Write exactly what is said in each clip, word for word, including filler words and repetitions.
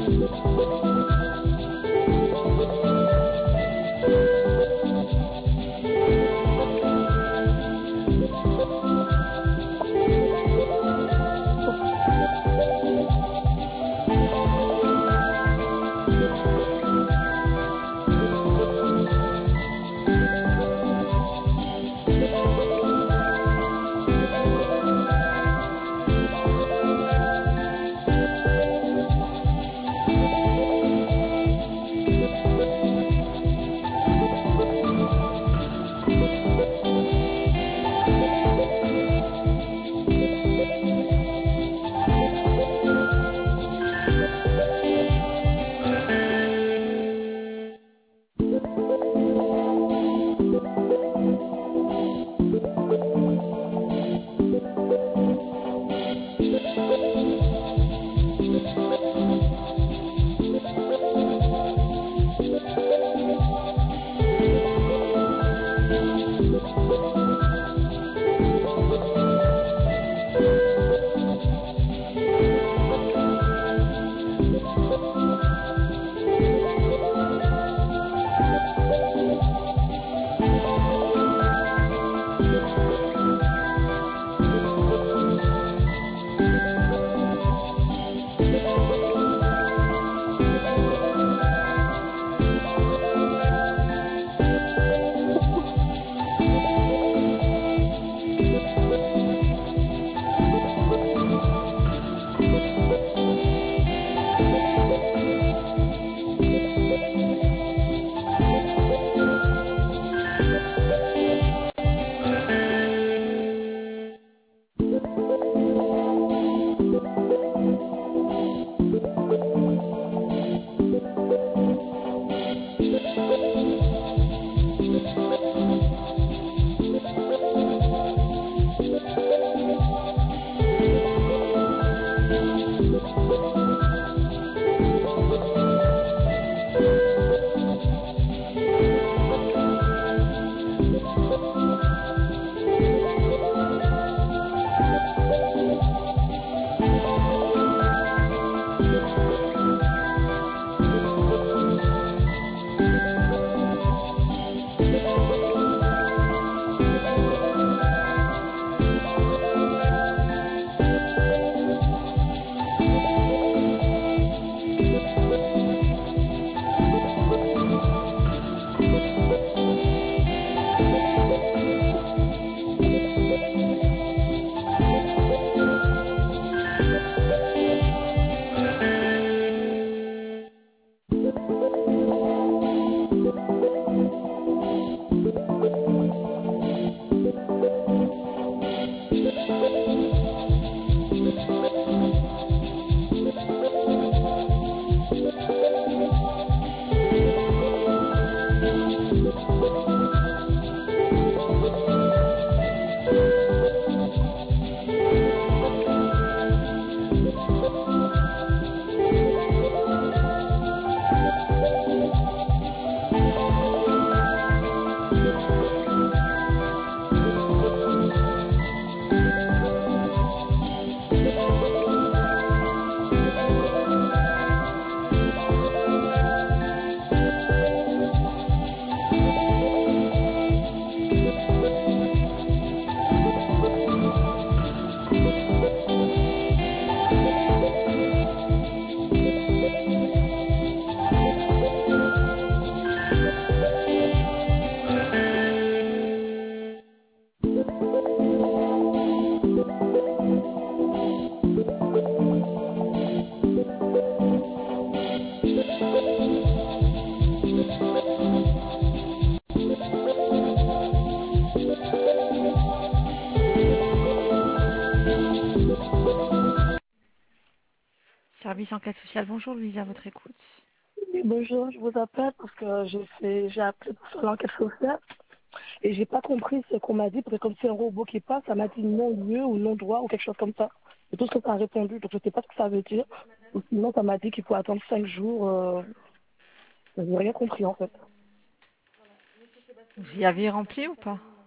Service enquête sociale, bonjour Louise, à votre écoute. Oui, bonjour, je vous appelle parce que j'ai fait, j'ai appelé pour faire l'enquête sociale et j'ai pas compris ce qu'on m'a dit, parce que comme c'est un robot qui passe, ça m'a dit non-lieu ou non-droit ou quelque chose comme ça. C'est tout ce que ça a répondu, donc je sais pas ce que ça veut dire. Ou sinon, ça m'a dit qu'il faut attendre cinq jours. Euh... Je n'ai rien compris en fait. Vous y avez rempli ou pas?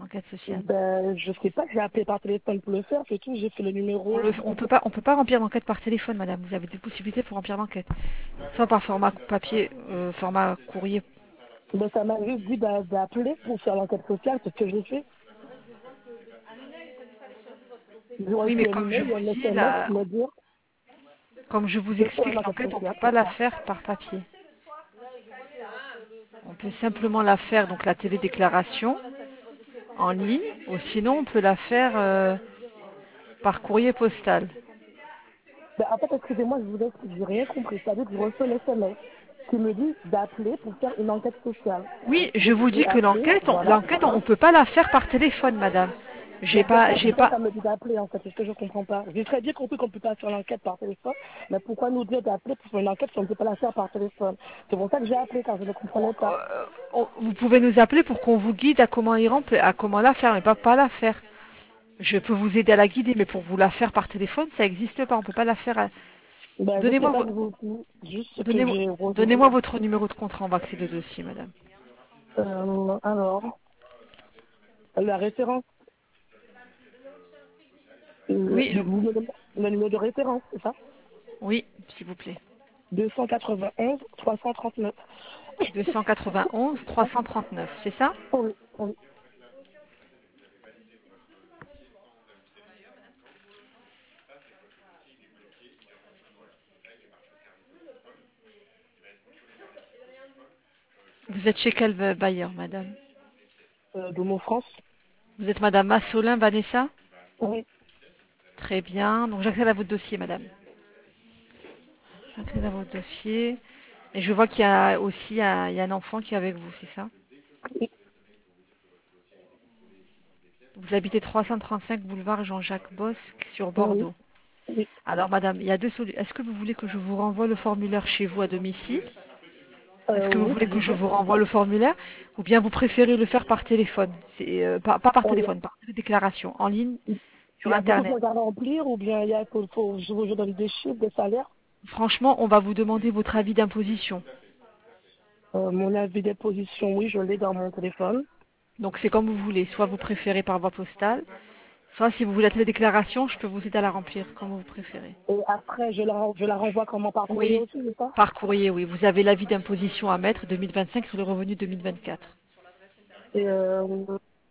enquête sociale. Ben, je sais pas, j'ai appelé par téléphone pour le faire, c'est tout, j'ai fait le On numéro. le, on peut pas, on peut pas remplir l'enquête par téléphone, madame. Vous avez des possibilités pour remplir l'enquête. Soit par format papier, euh, format courrier. Ben, ça m'a juste dit d'a- d'appeler pour faire l'enquête sociale, c'est ce que j'ai fait. J'ai Oui, reçu mais un comme je email, vous un dis, S M S là, pour me dire comme je vous de faire une explique, enquête l'enquête, on sociale, peut pas c'est la ça. faire par papier. On peut simplement la faire, donc la télédéclaration, en ligne, ou sinon on peut la faire euh, par courrier postal. Ben, en fait, excusez-moi, je vous explique, j'ai rien compris. C'est-à-dire que j'ai reçu un S M S qui me dit d'appeler pour faire une enquête sociale. Oui, je Donc, vous j'ai dis que appelé, l'enquête, on, voilà. l'enquête, on, on peut pas la faire par téléphone, madame. J'ai Mais pas, pourquoi, j'ai pourquoi pas. ça me dit d'appeler, en fait? C'est ce que je comprends pas. J'ai très bien compris qu'on ne peut pas faire l'enquête par téléphone, mais pourquoi nous dire d'appeler pour faire une enquête si on ne peut pas la faire par téléphone? C'est pour ça que j'ai appelé, car je ne comprenais pas. euh, on- vous pouvez nous appeler pour qu'on vous guide à comment y remplir, à comment la faire, mais pas pas la faire. Je peux vous aider à la guider, mais pour vous la faire par téléphone, ça n'existe pas. On peut pas la faire. à- Ben, je sais Donnez-moi, pas, vo- je vous dis juste ce que donnez-moi, j'ai reçu. donnez-moi votre numéro de contrat. On va accéder au dossier, madame. Euh, alors, la référence, euh, Oui, vous me demandez le numéro de référence, c'est ça? oui, s'il vous plaît. deux cent quatre-vingt-onze trois cent trente-neuf. deux cent quatre-vingt-onze trois cent trente-neuf, c'est ça? Oui, oui. Vous êtes chez quel euh, bailleur, madame? Euh, de mon France. Vous êtes madame Massolin Vanessa? Oui. Très bien. Donc j'accède à votre dossier, madame. J'accède à votre dossier. Et je vois qu'il y a aussi un, il y a un enfant qui est avec vous, c'est ça? Vous habitez trois cent trente-cinq boulevard Jean-Jacques Bosque sur Oui. Bordeaux. Oui. Alors, madame, il y a deux solutions. Est-ce que vous voulez que je vous renvoie le formulaire chez vous à domicile? Euh, Est-ce que vous oui, voulez s'il que vous je plaît. vous renvoie le formulaire? Ou bien vous préférez le faire par téléphone? C'est, euh, pas, pas par Euh, téléphone, par déclaration, en ligne, Il sur y a beaucoup de Internet. choses à remplir ou bien il y a, faut, faut, je vous je donne des chiffres, des salaires. Franchement, on va vous demander votre avis d'imposition. Euh, mon avis des positions, oui, je l'ai dans mon téléphone. Donc c'est comme vous voulez. Soit vous préférez par voie postale, soit si vous voulez la déclaration, je peux vous aider à la remplir, comme vous préférez. Et après, je la, je la renvoie comment par courrier Oui, aussi, c'est ça? par courrier, oui. Vous avez l'avis d'imposition à mettre deux mille vingt-cinq sur le revenu deux mille vingt-quatre. Et euh,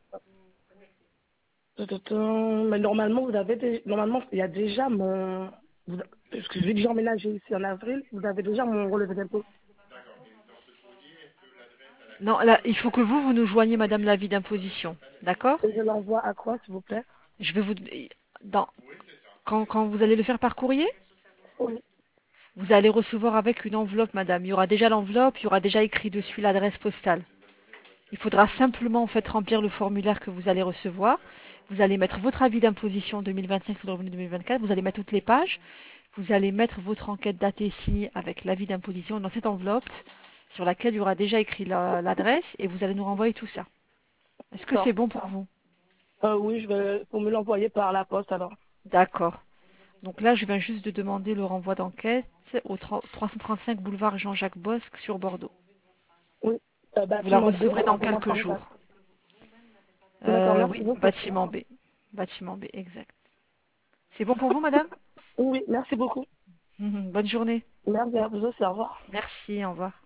mais normalement, vous avez des, normalement, il y a déjà mon, vous- parce que vu que j'ai emménagé ici en avril, vous avez déjà mon relevé d'impôt. Non, là, il faut que vous, vous nous joigniez, madame, l'avis d'imposition. D'accord? Et je l'envoie à quoi, s'il vous plaît? Je vais vous... Dans... Quand, quand vous allez le faire par courrier, Oui. vous allez recevoir avec une enveloppe, madame. Il y aura déjà l'enveloppe, il y aura déjà écrit dessus l'adresse postale. Il faudra simplement en fait remplir le formulaire que vous allez recevoir. Vous allez mettre votre avis d'imposition deux mille vingt-cinq sur le revenu deux mille vingt-quatre. Vous allez mettre toutes les pages. Vous allez mettre votre enquête datée et signée avec l'avis d'imposition dans cette enveloppe sur laquelle il y aura déjà écrit la- l'adresse et vous allez nous renvoyer tout ça. Est-ce que c'est D'accord. bon pour vous? Euh, oui, je vais, pour me l'envoyer par la poste alors. D'accord. Donc là, je viens juste de demander le renvoi d'enquête au trois cent trente-cinq boulevard Jean-Jacques Bosque sur Bordeaux. Oui. Euh, Vous la bâtiment B, recevrez dans appartement quelques trente-quatre. jours. D'accord, Euh, merci oui, beaucoup. bâtiment B. Bâtiment B, exact. C'est bon pour vous, madame? Oui, merci beaucoup. Bonne journée. Merci à vous aussi, au revoir. Merci, au revoir.